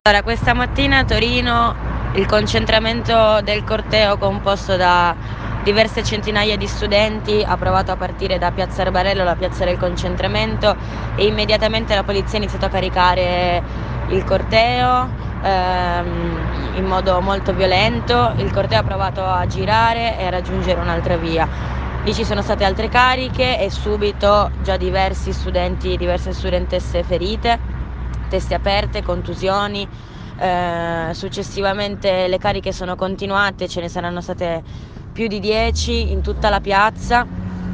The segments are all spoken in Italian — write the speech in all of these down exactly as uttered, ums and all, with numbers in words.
Allora, questa mattina a Torino il concentramento del corteo, composto da diverse centinaia di studenti, ha provato a partire da piazza Arbarello, la piazza del concentramento, e immediatamente la polizia ha iniziato a caricare il corteo ehm, in modo molto violento. Il corteo ha provato a girare e a raggiungere un'altra via. Lì ci sono state altre cariche e subito già diversi studenti, diverse studentesse ferite, teste aperte, contusioni. Eh, successivamente le cariche sono continuate, ce ne saranno state più di dieci in tutta la piazza.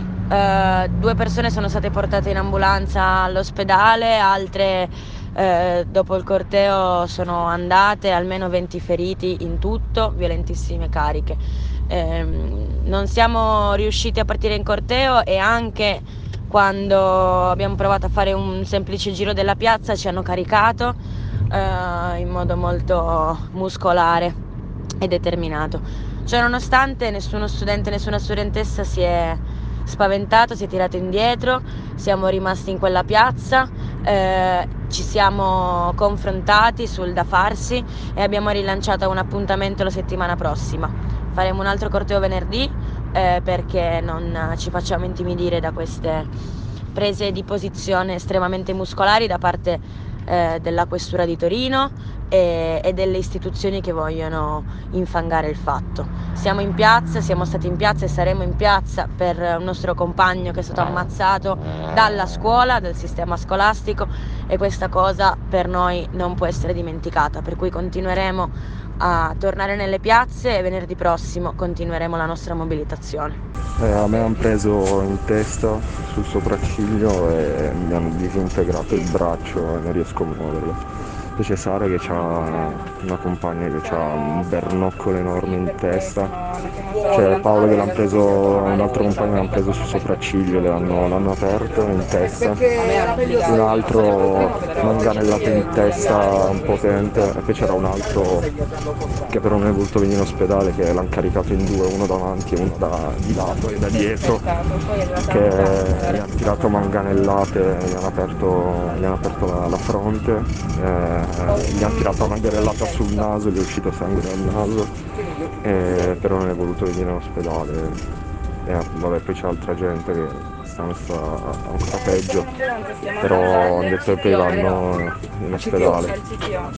Eh, due persone sono state portate in ambulanza all'ospedale, altre eh, dopo il corteo sono andate, almeno venti feriti in tutto, violentissime cariche. Eh, non siamo riusciti a partire in corteo, e anche quando abbiamo provato a fare un semplice giro della piazza ci hanno caricato eh, in modo molto muscolare e determinato. Ciononostante nessuno studente, nessuna studentessa si è spaventato, si è tirato indietro, siamo rimasti in quella piazza, eh, ci siamo confrontati sul da farsi e abbiamo rilanciato un appuntamento la settimana prossima. Faremo un altro corteo venerdì eh, perché non ci facciamo intimidire da queste prese di posizione estremamente muscolari da parte eh, della Questura di Torino e, e delle istituzioni che vogliono infangare il fatto. Siamo in piazza, siamo stati in piazza e saremo in piazza per un nostro compagno che è stato ammazzato dalla scuola, dal sistema scolastico, e questa cosa per noi non può essere dimenticata, per cui continueremo a tornare nelle piazze e venerdì prossimo continueremo la nostra mobilitazione. Eh, a me hanno preso in testa, sul sopracciglio, e mi hanno disintegrato il braccio e non riesco a muoverlo. C'è Sara che ha una compagna che ha un bernoccolo enorme in testa, c'è Paolo che l'ha preso, un altro compagno che l'ha preso sul sopracciglio, l'hanno, l'hanno aperto in testa, un altro manganellato in testa un potente, e poi c'era un altro che però non è voluto venire in ospedale, che l'hanno caricato in due, uno davanti e uno da, di lato e da dietro, che gli hanno tirato manganellate, gli hanno aperto, gli hanno aperto la, la fronte, eh, gli hanno tirato una manganellata sul naso, gli è uscito sangue dal naso, eh, però non è voluto venire in ospedale. E vabbè, poi c'è altra gente che sta ancora peggio, però hanno detto che poi vanno in ospedale.